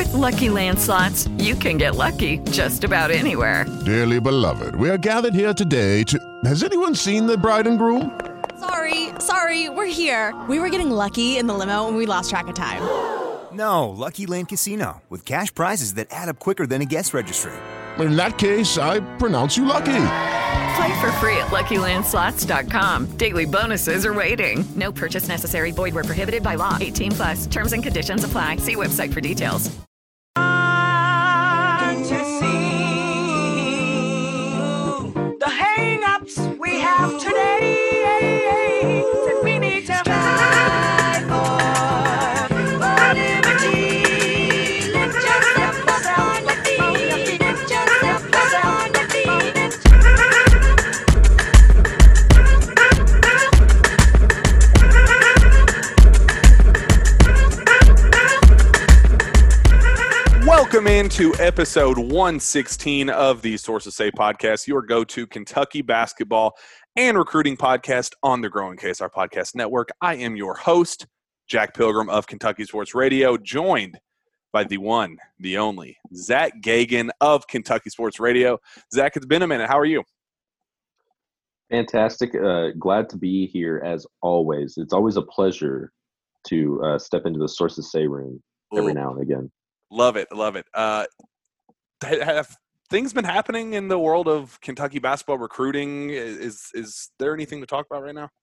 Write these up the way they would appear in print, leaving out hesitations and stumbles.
Lucky Land Slots, you can get lucky just about anywhere. Dearly beloved, we are gathered here today to... Has anyone seen the bride and groom? Sorry, we're here. We were getting lucky in the limo and we lost track of time. No, Lucky Land Casino, with cash prizes that add up quicker than a guest registry. In that case, I pronounce you lucky. Play for free at LuckyLandSlots.com. Daily bonuses are waiting. No purchase necessary. Void where prohibited by law. 18+. Terms and conditions apply. See website for details. The hang-ups we have today that we need to fight for liberty. Let's just step aside and defeat it. Let's just step aside and defeat it. Welcome into episode 116 of the Sources Say podcast, your go-to Kentucky basketball and recruiting podcast on the Growing KSR Podcast Network. I am your host, Jack Pilgrim of Kentucky Sports Radio, joined by the one, the only, Zach Gagan of Kentucky Sports Radio. Zach, it's been a minute. How are you? Fantastic. Glad to be here as always. It's always a pleasure to step into the Sources Say room every now and again. Love it. Have things been happening in the world of Kentucky basketball recruiting? Is there anything to talk about right now?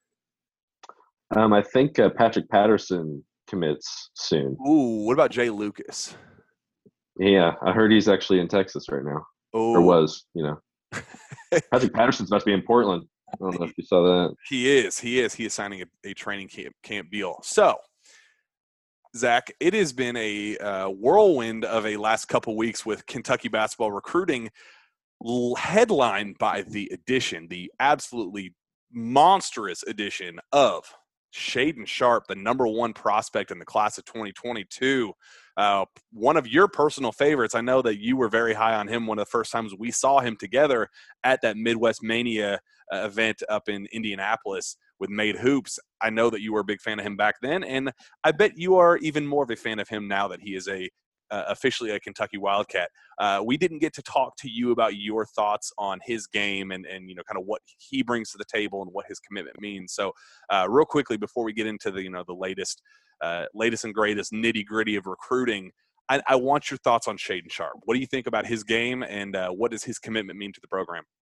I think Patrick Patterson commits soon. Ooh, what about Jay Lucas? Yeah, I heard he's actually in Texas right now. Oh, or was, Patrick Patterson's about to be in Portland. I don't know if you saw that. He is. He is signing a training camp deal. So, Zach, it has been a whirlwind of a last couple weeks with Kentucky basketball recruiting, headlined by the absolutely monstrous addition of Shaedon Sharpe, the number one prospect in the class of 2022. One of your personal favorites. I know that you were very high on him one of the first times we saw him together at that Midwest Mania event up in Indianapolis with Made Hoops. I know that you were a big fan of him back then, and I bet you are even more of a fan of him now that he is officially a Kentucky Wildcat. We didn't get to talk to you about your thoughts on his game and kind of what he brings to the table and what his commitment means. So real quickly before we get into the latest and greatest nitty-gritty of recruiting, I want your thoughts on Shaedon Sharpe. What do you think about his game, and what does his commitment mean to the program?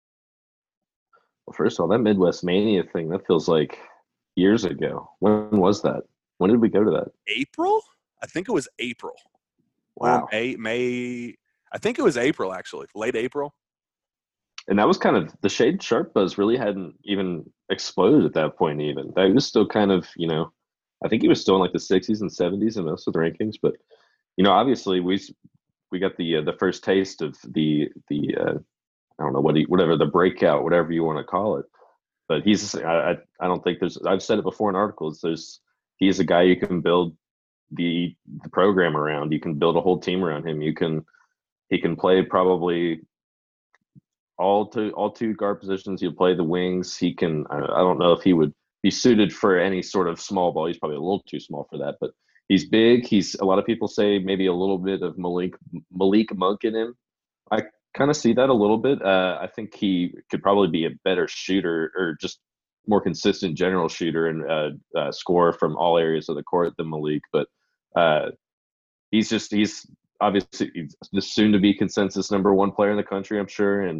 Well, first of all, that Midwest Mania thing, that feels like years ago. When was that? When did we go to that? April? I think it was April. Wow. May. I think it was April, actually. Late April. And that was kind of – the Shaedon Sharpe buzz really hadn't even exploded at that point even. That was still kind of, I think he was still in like the 60s and 70s in most of the rankings. But, obviously we got the first taste of the I don't know whatever the breakout, whatever you want to call it. But I don't think I've said it before in articles. He's a guy you can build the program around. You can build a whole team around him. He can play probably all two guard positions. He'll play the wings. He can. I don't know if he would be suited for any sort of small ball. He's probably a little too small for that. But he's big. A lot of people say maybe a little bit of Malik Monk in him. I kind of see that a little bit. I think he could probably be a better shooter or just more consistent general shooter and scorer from all areas of the court than Malik. But he's obviously the soon to be consensus number one player in the country, I'm sure. And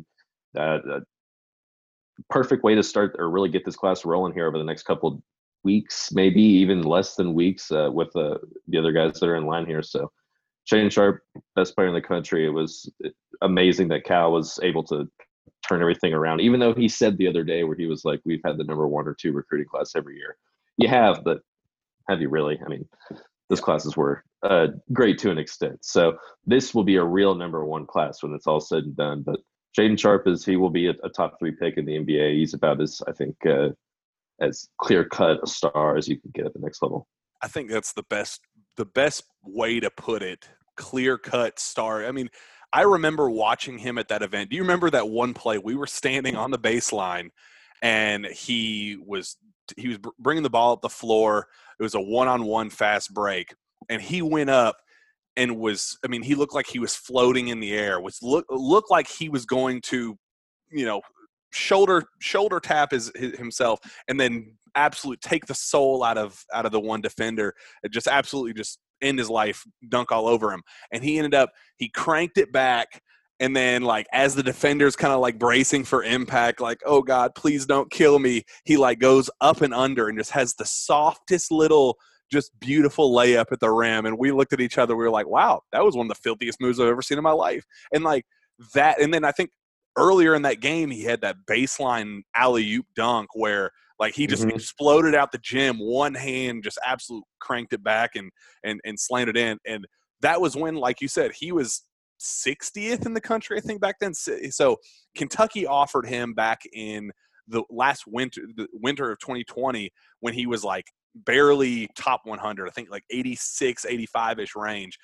perfect way to start or really get this class rolling here over the next couple weeks, maybe even less than weeks with the other guys that are in line here. So Shaedon Sharpe, best player in the country. It was amazing that Cal was able to turn everything around, even though he said the other day where he was like, we've had the number one or two recruiting class every year. You have, but have you really? I mean, those classes were great to an extent. So this will be a real number one class when it's all said and done. But Shaedon Sharpe he will be a top 3 pick in the NBA. He's about as clear-cut a star as you can get at the next level. I think that's the best way to put it. Clear-cut star. I mean, I remember watching him at that event. Do you remember that one play? We were standing on the baseline, and he was bringing the ball up the floor. It was a one-on-one fast break, and he went up and was, I mean, he looked like he was floating in the air, looked like he was going to, shoulder tap himself and then absolute take the soul out of the one defender and just absolutely just end his life, dunk all over him. And he cranked it back. And then, like, as the defender's kind of like bracing for impact, like, oh God, please don't kill me, he like goes up and under and just has the softest little, just beautiful layup at the rim. And we looked at each other, we were like, wow, that was one of the filthiest moves I've ever seen in my life. And like that, and then I think earlier in that game, he had that baseline alley-oop dunk where like he just exploded out the gym, one hand just absolutely cranked it back and slammed it in. And that was when, like you said, he was 60th in the country, I think, back then. So Kentucky offered him back in the winter of 2020 when he was like barely top 100, I think like 86, 85-ish range.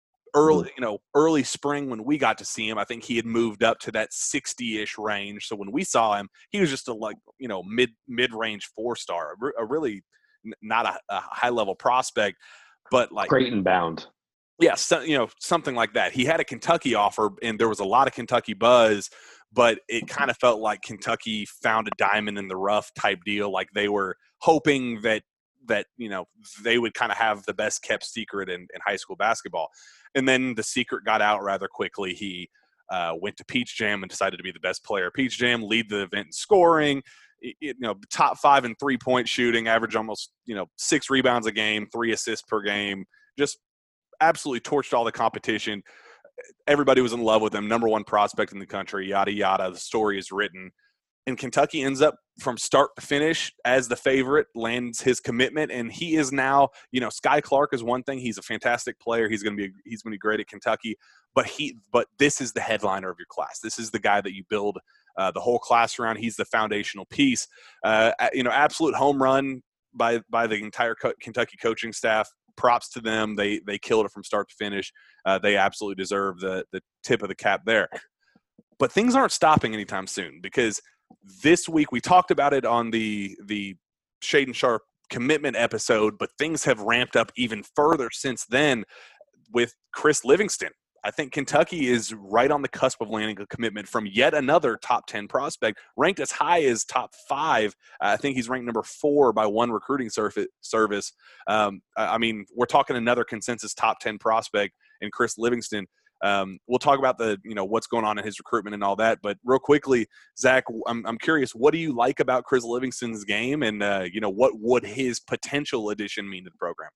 Early spring when we got to see him, I think he had moved up to that 60-ish range. So when we saw him, he was just a mid-range 4-star, a really not a high-level prospect, but like Creighton bound. Yeah, so, something like that. He had a Kentucky offer, and there was a lot of Kentucky buzz, but it kind of felt like Kentucky found a diamond in the rough type deal. Like they were hoping that they would kind of have the best kept secret in high school basketball. And then the secret got out rather quickly. He went to Peach Jam and decided to be the best player at Peach Jam, lead the event in scoring, top 5 in 3-point shooting, average almost 6 rebounds a game, 3 assists per game, just absolutely torched all the competition. Everybody was in love with him, number 1 prospect in the country, yada, yada. The story is written. And Kentucky ends up from start to finish as the favorite, lands his commitment, and he is now, Sky Clark is one thing. He's a fantastic player. He's going to be great at Kentucky, but this is the headliner of your class. This is the guy that you build the whole class around. He's the foundational piece. Absolute home run by the entire Kentucky coaching staff. Props to them. They killed it from start to finish. They absolutely deserve the tip of the cap there. But things aren't stopping anytime soon, because this week we talked about it on the Shaedon Sharpe commitment episode, but things have ramped up even further since then with Chris Livingston. I think Kentucky is right on the cusp of landing a commitment from yet another top 10 prospect, ranked as high as top 5. I think he's ranked number 4 by one recruiting service. I mean, we're talking another consensus top 10 prospect in Chris Livingston. We'll talk about what's going on in his recruitment and all that, but real quickly, Zach, I'm curious, what do you like about Chris Livingston's game, and what would his potential addition mean to the program?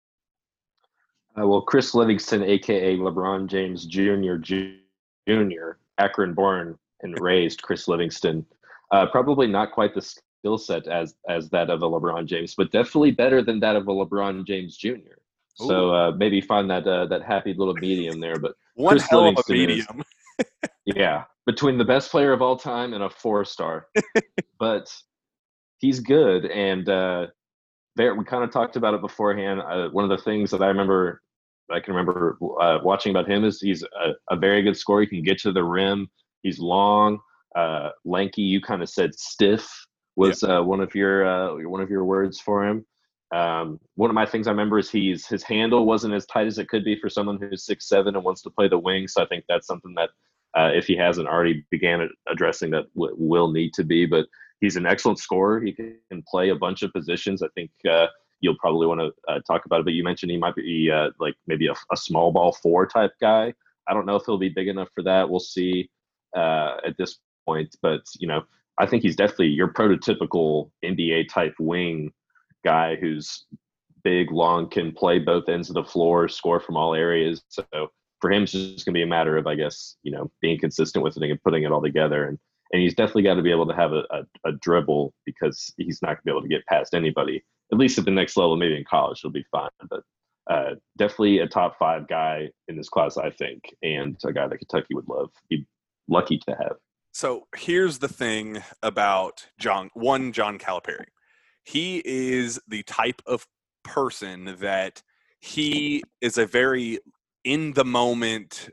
Well, Chris Livingston, a.k.a. LeBron James Jr., Akron-born and raised Chris Livingston. Probably not quite the skill set as that of a LeBron James, but definitely better than that of a LeBron James Jr. Ooh. So maybe find that happy little medium there. But one Chris hell Livingston of a medium. Yeah, between the best player of all time and a 4-star. But he's good, and we kind of talked about it beforehand. One of the things that I can remember watching about him is he's a very good scorer. He can get to the rim. He's long, lanky. You kind of said stiff was one of your words for him. One of my things I remember is his handle wasn't as tight as it could be for someone who's 6'7" and wants to play the wing. So I think that's something that if he hasn't already began addressing, that will need to be. But he's an excellent scorer. He can play a bunch of positions. I think you'll probably want to talk about it, but you mentioned he might be like maybe a small ball 4 type guy. I don't know if he'll be big enough for that. We'll see at this point, but I think he's definitely your prototypical NBA type wing guy who's big, long, can play both ends of the floor, score from all areas. So for him, it's just going to be a matter of, I guess, being consistent with it and putting it all together. And he's definitely got to be able to have a dribble, because he's not going to be able to get past anybody. At least at the next level, maybe in college, he'll be fine. But definitely a top 5 guy in this class, I think, and a guy that Kentucky would be lucky to have. So here's the thing about John Calipari. He is the type of person that he is a very in-the-moment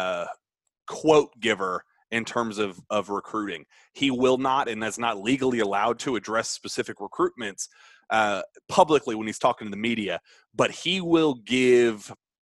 quote giver in terms of recruiting. He will not, and is not legally allowed to, address specific recruitments publicly when he's talking to the media, but he will give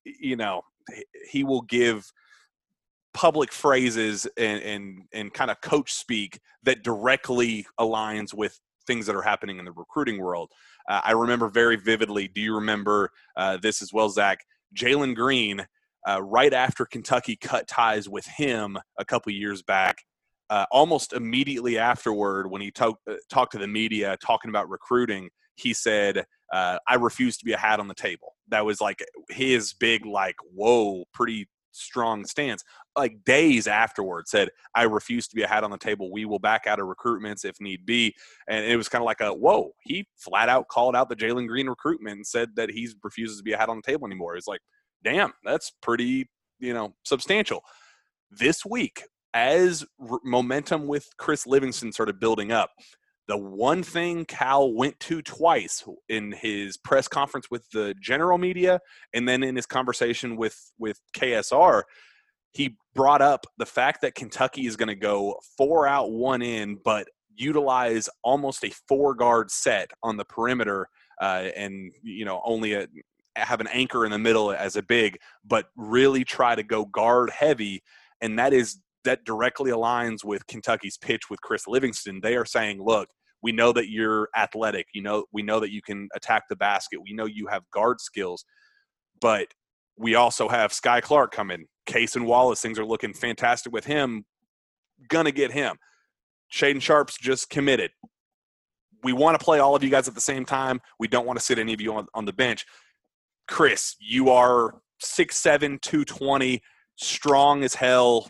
he will give public phrases and kind of coach speak that directly aligns with things that are happening in the recruiting world. I remember very vividly, do you remember this as well, Zach? Jalen Green, right after Kentucky cut ties with him a couple years back, almost immediately afterward, when he talked to the media talking about recruiting, he said, I refuse to be a hat on the table. That was like his big, like, whoa, pretty strong stance. Like days afterward said, I refuse to be a hat on the table. We will back out of recruitments if need be. And it was kind of like whoa, he flat out called out the Jalen Green recruitment and said that he refuses to be a hat on the table anymore. It's like, damn, that's pretty, substantial. This week, as momentum with Chris Livingston started building up, the one thing Cal went to twice in his press conference with the general media and then in his conversation with KSR, he brought up the fact that Kentucky is going to go 4 out, 1 in, but utilize almost a 4-guard set on the perimeter and, only have an anchor in the middle as a big, but really try to go guard heavy. And that directly aligns with Kentucky's pitch with Chris Livingston. They are saying, look, we know that you're athletic. We know that you can attack the basket. We know you have guard skills, but we also have Sky Clark coming. Case and Wallace, things are looking fantastic with him. Gonna get him. Shaden Sharp's just committed. We want to play all of you guys at the same time. We don't want to sit any of you on the bench. Chris, you are 6'7", 220, strong as hell.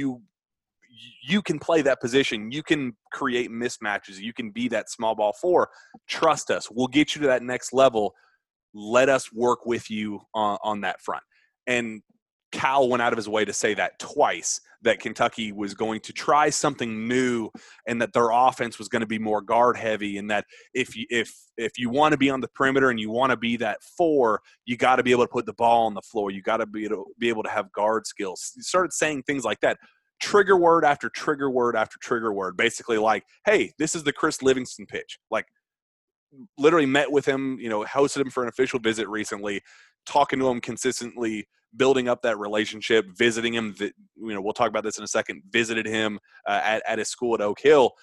You can play that position. You can create mismatches. You can be that small ball 4. Trust us. We'll get you to that next level. Let us work with you on that front. And Cal went out of his way to say that twice, that Kentucky was going to try something new and that their offense was going to be more guard heavy, and that if you want to be on the perimeter and you want to be that 4, you got to be able to put the ball on the floor. You got to be able to have guard skills. He started saying things like that. Trigger word after trigger word after trigger word, basically like, hey, this is the Chris Livingston pitch. Like, literally met with him, hosted him for an official visit recently, talking to him consistently, building up that relationship, visiting him. We'll talk about this in a second. Visited him at his school at Oak Hill,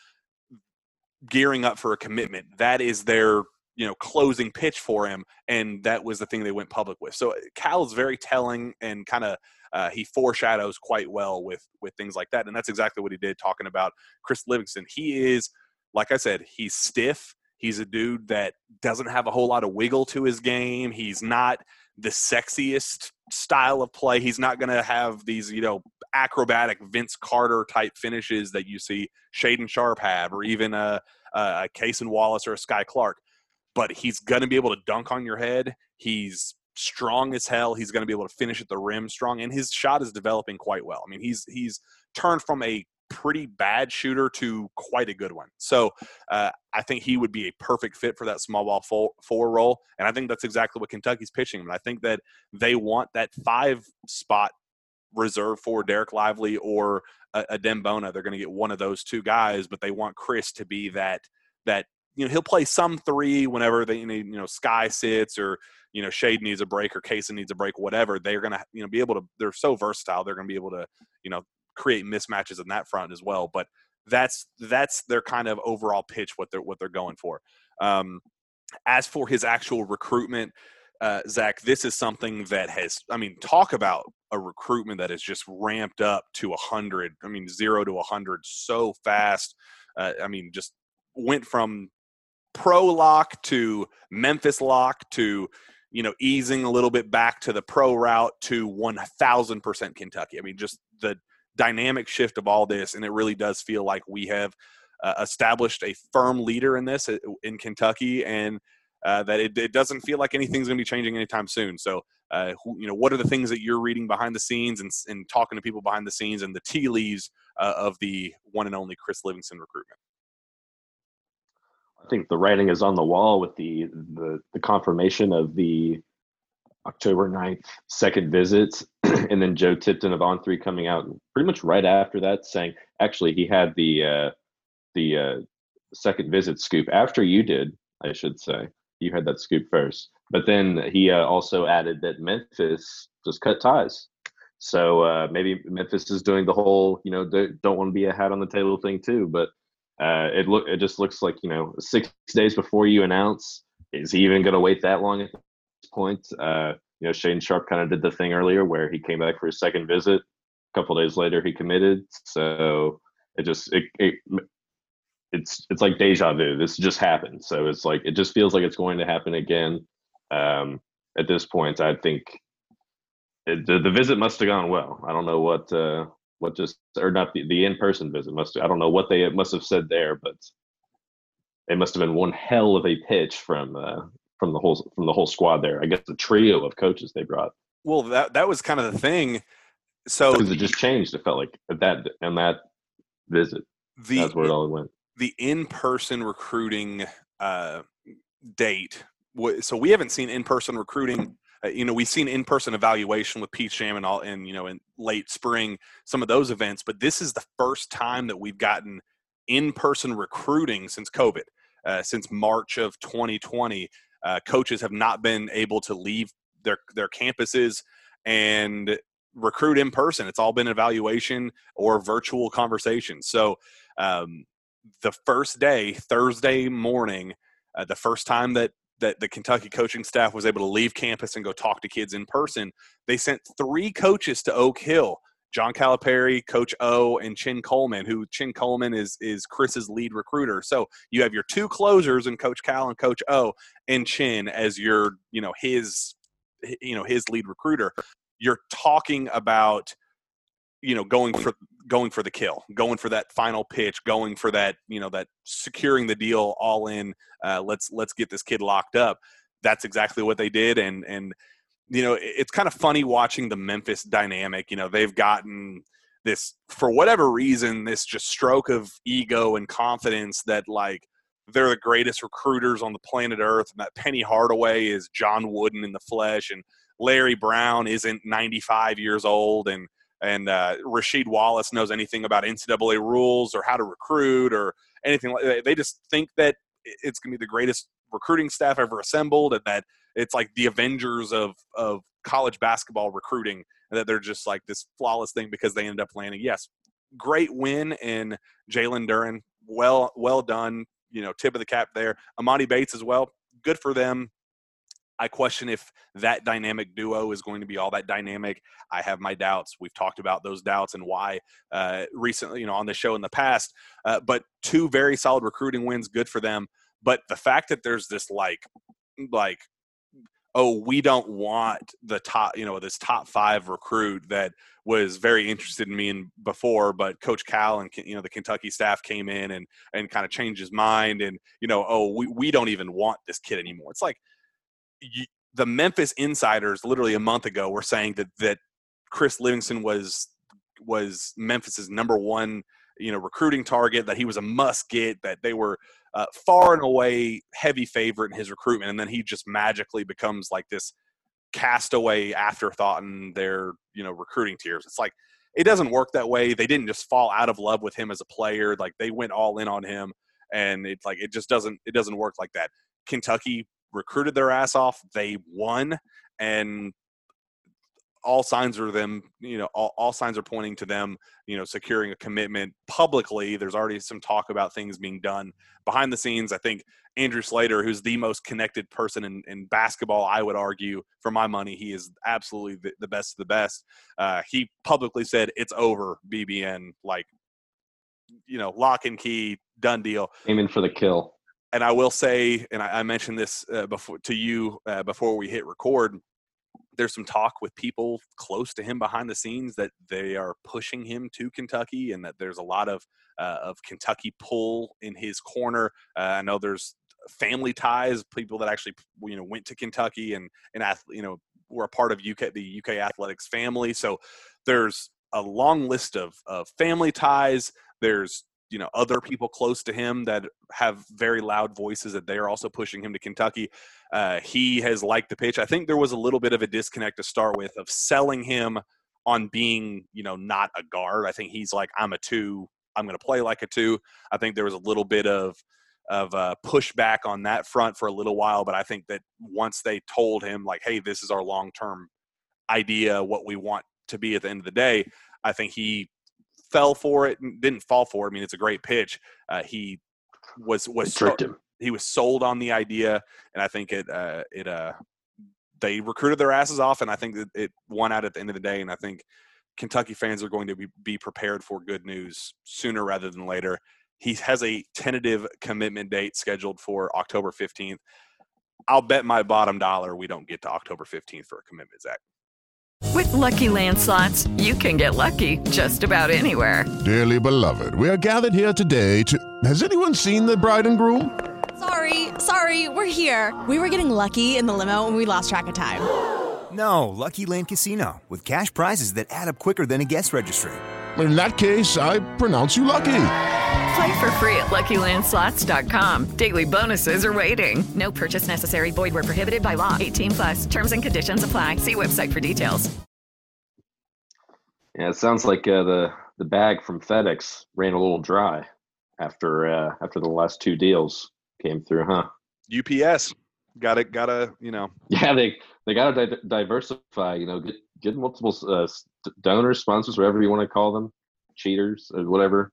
gearing up for a commitment. That is their closing pitch for him, and that was the thing they went public with. So Cal is very telling and kind of he foreshadows quite well with things like that, and that's exactly what he did talking about Chris Livingston. He is, like I said, he's stiff. He's a dude that doesn't have a whole lot of wiggle to his game. He's not the sexiest style of play. He's not going to have these, acrobatic Vince Carter type finishes that you see Shaden Sharp have, or even a Case and Wallace or a Sky Clark. But he's going to be able to dunk on your head. He's strong as hell. He's going to be able to finish at the rim strong, and his shot is developing quite well. I mean, he's turned from a pretty bad shooter to quite a good one. So I think he would be a perfect fit for that small ball 4 role. And I think that's exactly what Kentucky's pitching. And I think that they want that 5 spot reserved for Derek Lively or a Dembona. They're going to get one of those 2 guys, but they want Chris to be that he'll play some 3 whenever they Sky sits, or Shade needs a break, or Kaysen needs a break, whatever. They're going to be able to, they're so versatile. They're going to be able to create mismatches in that front as well. But that's their kind of overall pitch, what they're going for. As for his actual recruitment, Zach, this is something that has, talk about a recruitment that has just ramped up to 100. 0 to 100 so fast. Just went from pro lock to Memphis lock to, easing a little bit back to the pro route to 1,000% Kentucky. Just the dynamic shift of all this, and it really does feel like we have established a firm leader in this in Kentucky, and that it doesn't feel like anything's going to be changing anytime soon. So, what are the things that you're reading behind the scenes and talking to people behind the scenes, and the tea leaves of the one and only Chris Livingston recruitment? I think the writing is on the wall with the confirmation of the October 9th second visit, and then Joe Tipton of On3 coming out pretty much right after that saying, actually, he had the second visit scoop after you did, I should say. You had that scoop first. But then he also added that Memphis just cut ties. So maybe Memphis is doing the whole, don't want to be a hat on the table thing too. But it just looks like 6 days before you announce. Is he even going to wait that long at this point? Shane Sharp kind of did the thing earlier where he came back for his second visit. A couple days later, he committed. So it's like deja vu. This just happened. So it's like it just feels like it's going to happen again. At this point, I think the visit must have gone well. I don't know what or not the in-person visit I don't know what they must have said there, but it must have been one hell of a pitch from the whole squad there. I guess the trio of coaches they brought. Well, that was kind of the thing. So because it just changed. It felt like that visit. That's where it all went. The in-person recruiting date. So we haven't seen in-person recruiting. We've seen in-person evaluation with Pete Sham and in late spring, some of those events. But this is the first time that we've gotten in-person recruiting since COVID, since March of 2020. Coaches have not been able to leave their campuses and recruit in person. It's all been evaluation or virtual conversations. So the first day, Thursday morning, the first time that the Kentucky coaching staff was able to leave campus and go talk to kids in person, they sent 3 coaches to Oak Hill: John Calipari, Coach O, and Chin Coleman, who Chin Coleman is Chris's lead recruiter. So you have your 2 closers and Coach Cal and Coach O, and Chin as your, his lead recruiter. You're talking about, going for the kill, going for that final pitch, going for that, that securing the deal all in. Let's get this kid locked up. That's exactly what they did. And it's kind of funny watching the Memphis dynamic. They've gotten this, for whatever reason, this just stroke of ego and confidence that like they're the greatest recruiters on the planet Earth, and that Penny Hardaway is John Wooden in the flesh, and Larry Brown isn't 95 years old, and Rasheed Wallace knows anything about NCAA rules or how to recruit or anything like that. They just think that it's going to be the greatest recruiting staff ever assembled, and that it's like the Avengers of college basketball recruiting, and that they're just like this flawless thing because they ended up landing. Yes, great win in Jalen Duren. Well done. Tip of the cap there. Amani Bates as well. Good for them. I question if that dynamic duo is going to be all that dynamic. I have my doubts. We've talked about those doubts and why recently, on the show in the past. But 2 very solid recruiting wins, good for them. But the fact that there's this like, oh, we don't want the top, this top 5 recruit that was very interested in me before, but Coach Cal and the Kentucky staff came in and kind of changed his mind, and oh, we don't even want this kid anymore. It's like, the Memphis insiders literally a month ago were saying that Chris Livingston was Memphis's number 1, recruiting target, that he was a must get, that they were far and away heavy favorite in his recruitment. And then he just magically becomes like this castaway afterthought in their, recruiting tiers. It's like, it doesn't work that way. They didn't just fall out of love with him as a player. Like, they went all in on him, and it's like, it doesn't work like that. Kentucky recruited their ass off. They won, and all signs are them, all signs are pointing to them, securing a commitment publicly. There's already some talk about things being done behind the scenes. I think Andrew Slater, who's the most connected person in basketball, I would argue, for my money, he is absolutely the best of the best. He publicly said, "It's over, BBN, like, lock and key, done deal." Aiming for the kill. And I will say, and I mentioned this before we hit record, there's some talk with people close to him behind the scenes that they are pushing him to Kentucky, and that there's a lot of Kentucky pull in his corner. I know there's family ties, people that actually went to Kentucky and were a part of the UK athletics family. So there's a long list of family ties. There's other people close to him that have very loud voices that they are also pushing him to Kentucky. He has liked the pitch. I think there was a little bit of a disconnect to start with of selling him on being, not a guard. I think he's like, I'm a 2. I'm going to play like a 2. I think there was a little bit of pushback on that front for a little while, but I think that once they told him like, hey, this is our long-term idea, what we want to be at the end of the day. I think he fell for it, didn't fall for it. I mean, it's a great pitch. He was tricked him. He was sold on the idea, and I think they recruited their asses off, and I think that it won out at the end of the day. And I think Kentucky fans are going to be prepared for good news sooner rather than later. He has a tentative commitment date scheduled for October 15th. I'll bet my bottom dollar we don't get to October 15th for a commitment, Zach. With Lucky Land Slots, you can get lucky just about anywhere. Dearly beloved, we are gathered here today to... Has anyone seen the bride and groom? Sorry, we're here. We were getting lucky in the limo and we lost track of time. No, Lucky Land Casino, with cash prizes that add up quicker than a guest registry. In that case, I pronounce you lucky. Play for free at LuckyLandSlots.com. Daily bonuses are waiting. No purchase necessary. Void where prohibited by law. 18+. Terms and conditions apply. See website for details. Yeah, it sounds like the bag from FedEx ran a little dry after the last two deals came through, huh? UPS gotta Yeah, they gotta diversify. Get multiple donors, sponsors, whatever you want to call them, cheaters, or whatever.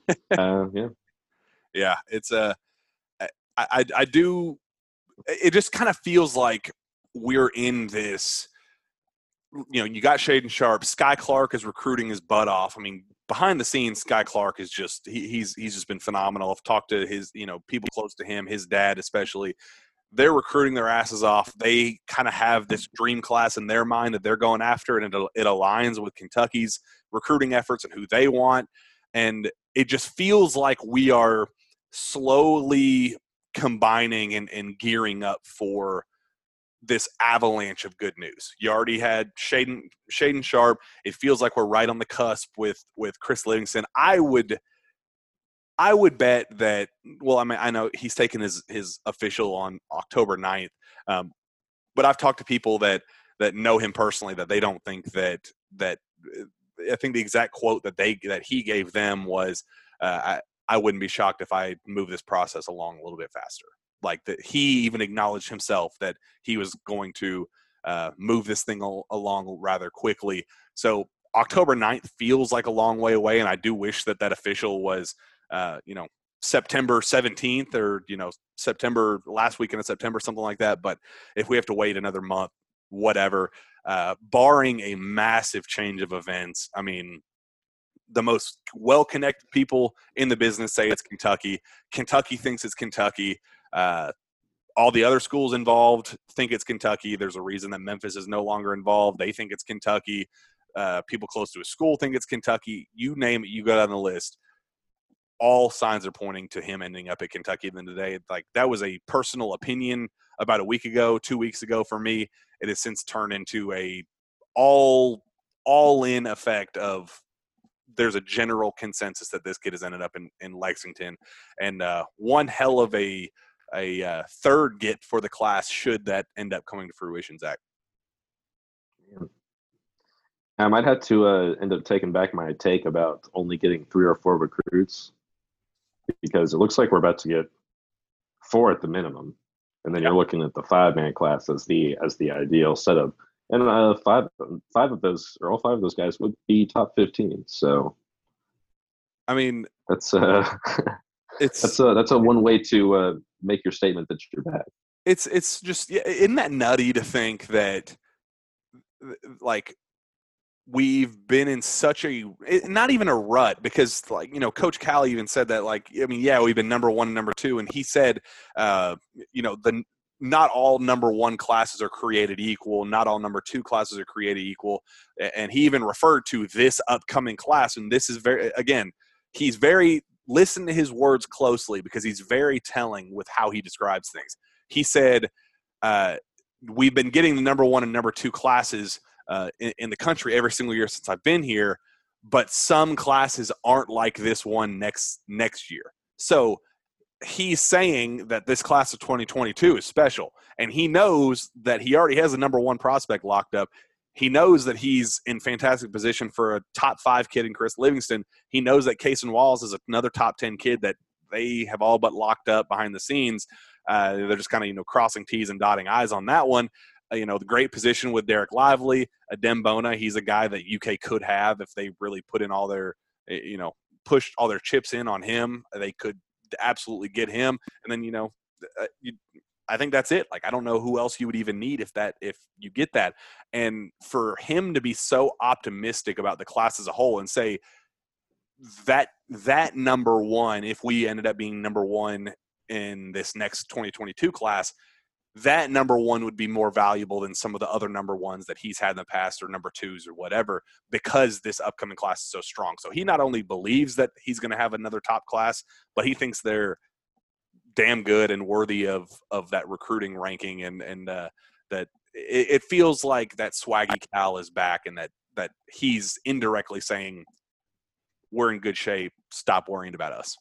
Yeah, it's I do. It just kind of feels like we're in this. You got Shaden Sharp. Sky Clark is recruiting his butt off. I mean, behind the scenes, Sky Clark is just he's just been phenomenal. I've talked to his people close to him, his dad especially. They're recruiting their asses off. They kind of have this dream class in their mind that they're going after, and it aligns with Kentucky's recruiting efforts and who they want. And it just feels like we are slowly combining and gearing up for this avalanche of good news. You already had Shaden Sharp. It feels like we're right on the cusp with Chris Livingston. I would bet that, well, I mean, I know he's taken his official on October 9th, but I've talked to people that know him personally that they don't think that I think the exact quote that he gave them was, I wouldn't be shocked if I move this process along a little bit faster. Like that, he even acknowledged himself that he was going to move this thing along rather quickly. So October 9th feels like a long way away, and I do wish that official was September 17th or September, last weekend of September, something like that. But if we have to wait another month, whatever, barring a massive change of events, I mean, the most well-connected people in the business say it's Kentucky. Kentucky thinks it's Kentucky. All the other schools involved think it's Kentucky. There's a reason that Memphis is no longer involved. They think it's Kentucky. People close to a school think it's Kentucky. You name it, you go down the list. All signs are pointing to him ending up at Kentucky at the end of the day. Like, that was a personal opinion about a week ago, 2 weeks ago for me. It has since turned into a all-in effect of there's a general consensus that this kid has ended up in Lexington. And one hell of a third get for the class should that end up coming to fruition, Zach. I might have to end up taking back my take about only getting 3 or 4 recruits, because it looks like we're about to get 4 at the minimum, and then you're looking at the 5-man class as the ideal setup. And 5 of those, or all 5 of those guys, would be top 15. So, I mean, that's that's a one way to make your statement that you're bad. It's just, isn't that nutty to think that, like, we've been in such not even a rut, because, like, Coach Cal even said that, like, I mean, yeah, we've been number 1 and number 2, and he said, not all number 1 classes are created equal. Not all number 2 classes are created equal. And he even referred to this upcoming class. And this is listen to his words closely, because he's very telling with how he describes things. He said, we've been getting the number 1 and number 2 classes in the country every single year since I've been here, but some classes aren't like this one next year. So he's saying that this class of 2022 is special, and he knows that he already has a number 1 prospect locked up. He knows that he's in fantastic position for a top 5 kid in Chris Livingston. He knows that Cason Walls is another top 10 kid that they have all but locked up behind the scenes. They're just kind of, crossing T's and dotting I's on that one. the great position with Derek Lively, Adem Bona. He's a guy that UK could have if they really put in all their, pushed all their chips in on him. They could absolutely get him. And then, I think that's it. Like, I don't know who else you would even need if you get that. And for him to be so optimistic about the class as a whole and say that number one, if we ended up being number one in this next 2022 class, that number one would be more valuable than some of the other number ones that he's had in the past, or number twos or whatever, because this upcoming class is so strong. So he not only believes that he's going to have another top class, but he thinks they're damn good and worthy of that recruiting ranking, and that it feels like that swaggy Cal is back, and that he's indirectly saying we're in good shape. Stop worrying about us.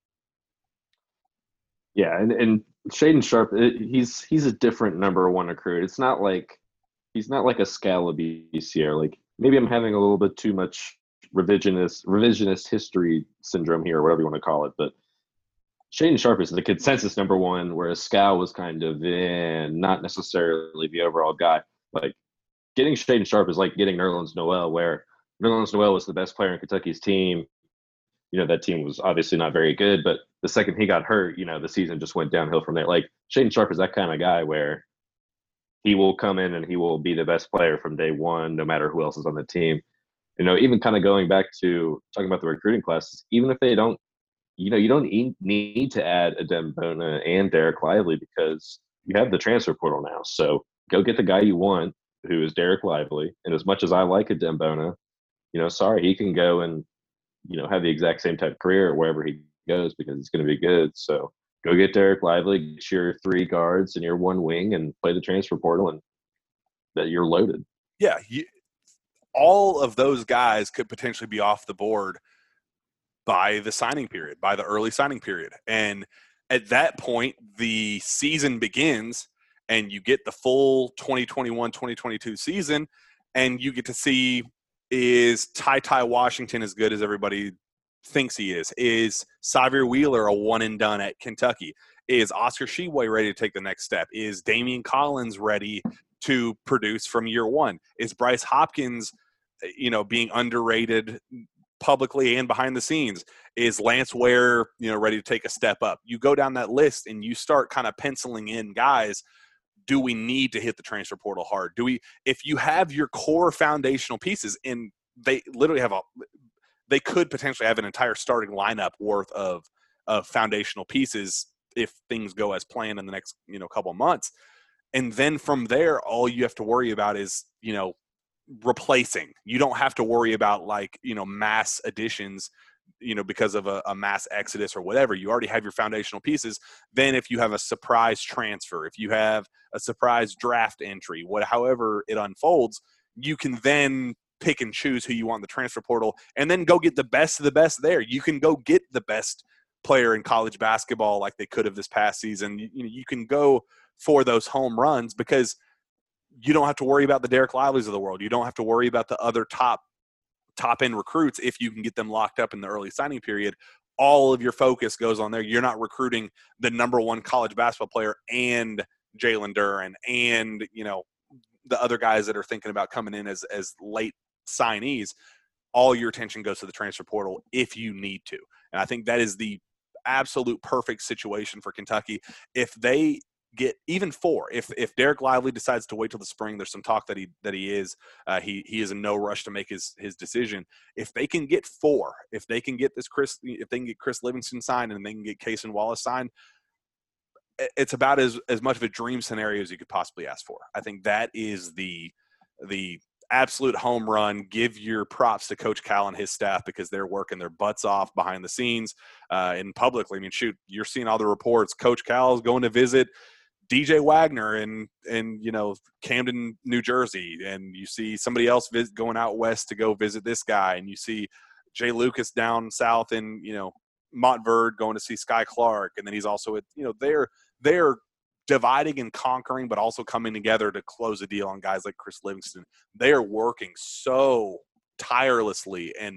Yeah, and Shaden Sharp, he's a different number one recruit. It's not like he's not like a Scalabese here. Like, maybe I'm having a little bit too much revisionist history syndrome here, or whatever you want to call it. But Shaden Sharp is the consensus number one, whereas Scal was kind of not necessarily the overall guy. Like, getting Shaden Sharp is like getting Nerlens Noel, where Nerlens Noel was the best player in Kentucky's team. That team was obviously not very good, but the second he got hurt, the season just went downhill from there. Like, Shaden Sharp is that kind of guy where he will come in and he will be the best player from day one, no matter who else is on the team. Even kind of going back to talking about the recruiting classes, even if they don't, you don't need to add Adem Bona and Derek Lively, because you have the transfer portal now. So go get the guy you want, who is Derek Lively. And as much as I like Adem Bona, sorry, he can go and have the exact same type of career wherever he goes, because it's going to be good. So go get Derek Lively, get your 3 guards and your 1 wing, and play the transfer portal, and that you're loaded. Yeah, all of those guys could potentially be off the board by the early signing period. And at that point, the season begins, and you get the full 2021-2022 season, and you get to see, is Ty Washington as good as everybody thinks he is? Is Xavier Wheeler a one and done at Kentucky? Is Oscar Tshiebwe ready to take the next step? Is Damian Collins ready to produce from year one? Is Bryce Hopkins, being underrated publicly and behind the scenes? Is Lance Ware, ready to take a step up? You go down that list and you start kind of penciling in guys. Do we need to hit the transfer portal hard? If you have your core foundational pieces, and they literally they could potentially have an entire starting lineup worth of foundational pieces if things go as planned in the next, couple of months. And then from there, all you have to worry about is, replacing. You don't have to worry about mass additions, because of a mass exodus or whatever. You already have your foundational pieces. Then if you have a surprise transfer, if you have a surprise draft entry, however it unfolds, you can then pick and choose who you want in the transfer portal, and then go get the best of the best there. You can go get the best player in college basketball like they could have this past season. You can go for those home runs, because you don't have to worry about the Derek Lively's of the world. You don't have to worry about the other top end recruits if you can get them locked up in the early signing period. All of your focus goes on there. You're not recruiting the number one college basketball player and Jalen Duren and, the other guys that are thinking about coming in as late signees. All your attention goes to the transfer portal if you need to. And I think that is the absolute perfect situation for Kentucky. If they get even 4, if Derek Lively decides to wait till the spring, there's some talk that he is he is in no rush to make his decision. If they can get 4, if they can get Chris Livingston signed, and they can get Cason Wallace signed, it's about as much of a dream scenario as you could possibly ask for. I think that is the absolute home run. Give your props to Coach Cal and his staff, because they're working their butts off behind the scenes and publicly. I mean, shoot, you're seeing all the reports. Coach Cal is going to visit DJ Wagner in Camden, New Jersey, and you see somebody else going out west to go visit this guy, and you see Jay Lucas down south in Montverde going to see Sky Clark, and then he's also at they're dividing and conquering, but also coming together to close a deal on guys like Chris Livingston. They are working so tirelessly, and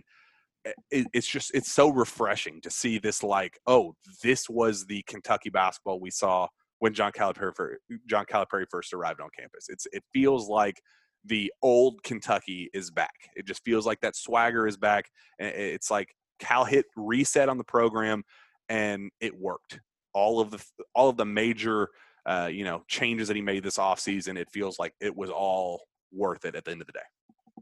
it's so refreshing to see this. This was the Kentucky basketball we saw when John Calipari first arrived on campus. It feels like the old Kentucky is back. It just feels like that swagger is back. It's like Cal hit reset on the program, and it worked. All of the major changes that he made this offseason, it feels like it was all worth it at the end of the day.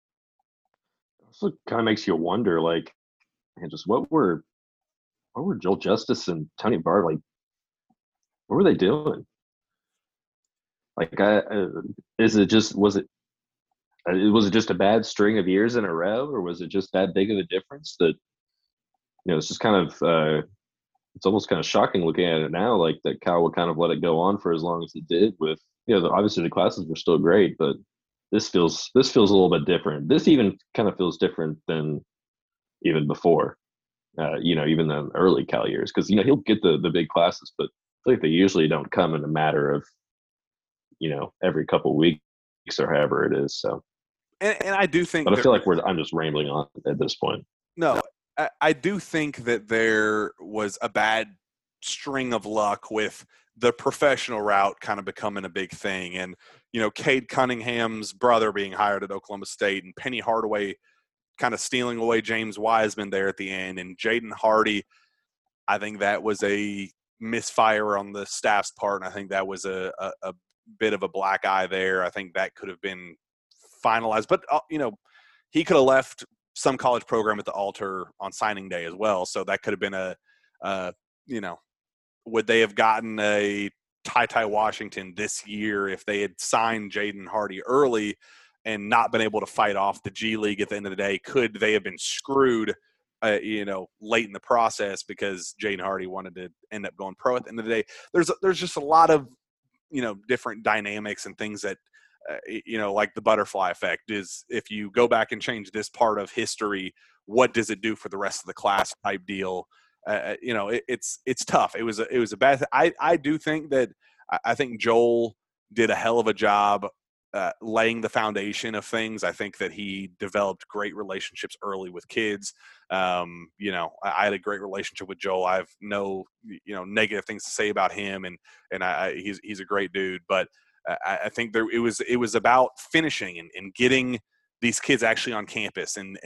Also kind of makes you wonder, like, man, just what were Joel Justice and Tony Barr, like, what were they doing? Like, was it just a bad string of years in a row, or was it just that big of a difference that, it's just kind of, it's almost kind of shocking looking at it now, like that Cal would kind of let it go on for as long as it did with, obviously the classes were still great, but this feels a little bit different. This even kind of feels different than even before, even the early Cal years, because, he'll get the big classes, but I feel like they usually don't come in a matter of, every couple of weeks or however it is. So, and I do think, but I feel like I'm just rambling on at this point. No, I do think that there was a bad string of luck with the professional route kind of becoming a big thing. And, Cade Cunningham's brother being hired at Oklahoma State, and Penny Hardaway kind of stealing away James Wiseman there at the end, and Jaden Hardy. I think that was a misfire on the staff's part, and I think that was a bit of a black eye there. I think that could have been finalized. But, he could have left some college program at the altar on signing day as well. So that could have been would they have gotten a Ty Washington this year if they had signed Jaden Hardy early and not been able to fight off the G League at the end of the day? Could they have been screwed, late in the process because Jaden Hardy wanted to end up going pro at the end of the day? There's just a lot of, different dynamics and things that, like the butterfly effect is, if you go back and change this part of history, what does it do for the rest of the class type deal? It's tough. It was a bad. I do think that I think Joel did a hell of a job laying the foundation of things. I think that he developed great relationships early with kids. I had a great relationship with Joel. I have no negative things to say about him, and he's a great dude. But I think it was about finishing and getting these kids actually on campus, and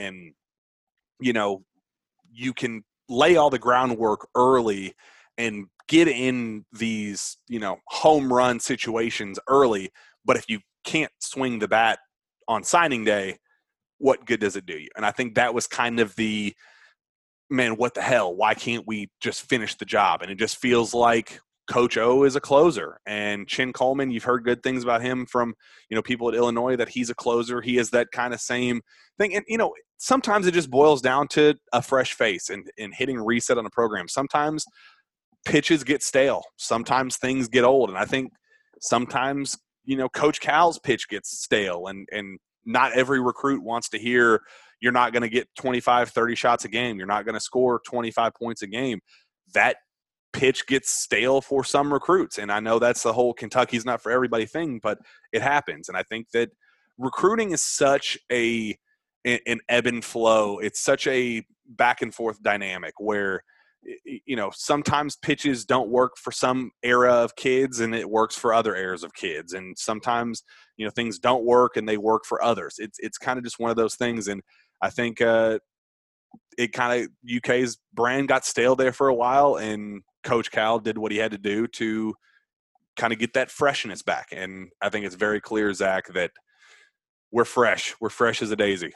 you can lay all the groundwork early and get in these, home run situations early. But if you can't swing the bat on signing day, what good does it do you? And I think that was kind of the, man, what the hell? Why can't we just finish the job? And it just feels like Coach O is a closer. And Chin Coleman, you've heard good things about him from, people at Illinois, that he's a closer. He is that kind of same thing. And, sometimes it just boils down to a fresh face and hitting reset on a program. Sometimes pitches get stale. Sometimes things get old. And I think sometimes, Coach Cal's pitch gets stale, and not every recruit wants to hear you're not going to get 25, 30 shots a game. You're not going to score 25 points a game. That pitch gets stale for some recruits. And I know that's the whole Kentucky's not for everybody thing, but it happens. And I think that recruiting is such an ebb and flow. It's such a back and forth dynamic where, sometimes pitches don't work for some era of kids and it works for other eras of kids. And sometimes, things don't work and they work for others. It's kind of just one of those things. And I think it kind of, UK's brand got stale there for a while, and Coach Cal did what he had to do to kind of get that freshness back. And I think it's very clear, Zach, that we're fresh. We're fresh as a daisy.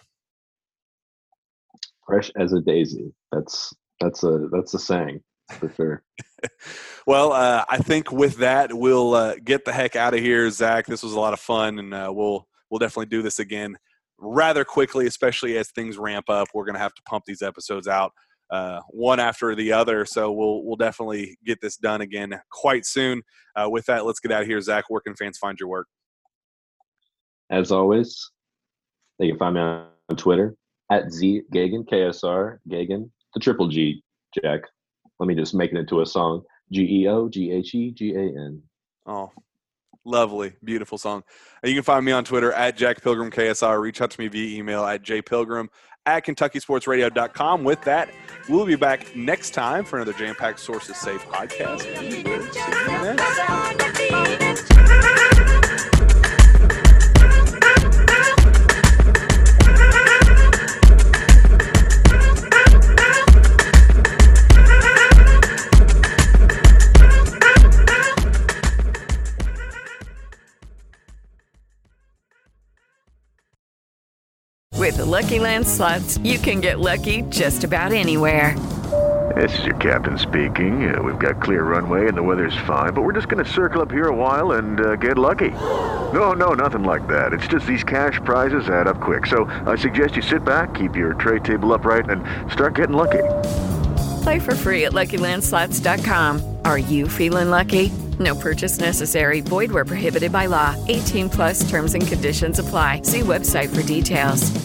Fresh as a daisy. That's a saying for sure. Well, I think with that, we'll get the heck out of here, Zach. This was a lot of fun, and we'll definitely do this again rather quickly, especially as things ramp up. We're going to have to pump these episodes out one after the other, so we'll definitely get this done again quite soon. With that, let's get out of here, Zach. Where can fans find your work? As always, they can find me on Twitter at ZGagan, KSR, Gagan, the triple G, Jack. Let me just make it into a song. GEOGHEGAN. Oh, Lovely, beautiful song. You can find me on Twitter at Jack Pilgrim KSR. Reach out to me via email at jpilgrim@KentuckySportsRadio.com. With that, we'll be back next time for another Jam-Packed Sources Safe podcast. We will see you then. With the Lucky Land Slots, you can get lucky just about anywhere. This is your captain speaking. We've got clear runway and the weather's fine, but we're just going to circle up here a while and get lucky. No, nothing like that. It's just these cash prizes add up quick. So I suggest you sit back, keep your tray table upright, and start getting lucky. Play for free at LuckyLandSlots.com. Are you feeling lucky? No purchase necessary. Void where prohibited by law. 18+ terms and conditions apply. See website for details.